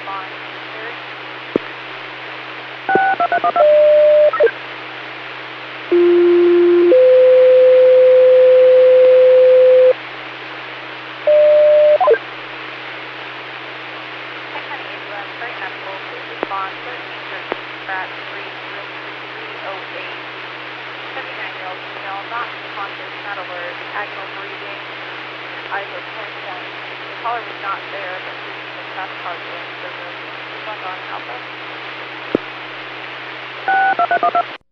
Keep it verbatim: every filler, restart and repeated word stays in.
respond. Very. Very medical, please respond. thirteen thirteen, Pratt Street, room three oh eight. seventy-nine-year-old female, not conscious, not alert, agonal breathing, eyes are pointed down. The caller was not there, but she was in the fast car going to the room. Respond on Alpha.